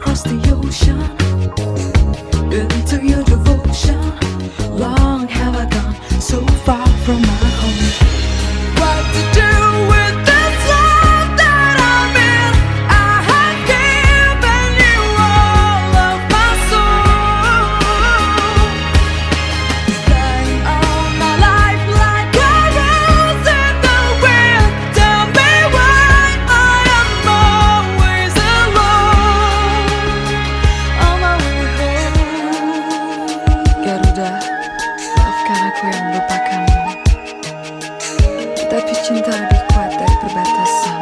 across the ocean into your devotion. Long have I gone so far from my home. What to do with this love that I'm in? I have given you all of my soul. Flying all my life like a rose in the wind. Tell me why I am always alone on my way home. Garuda, maafkan aku yang melupakanmu. Tapi cinta lebih kuat dari perbatasan.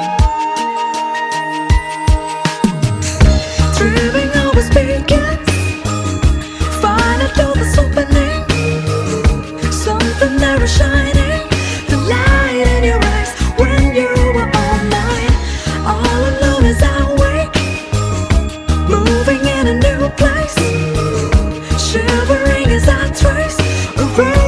Dreaming always begins. Find a door that's opening. Something there is shining. The light in your eyes when you were all mine. All alone as I wake, moving in a new place, shivering as I trace a road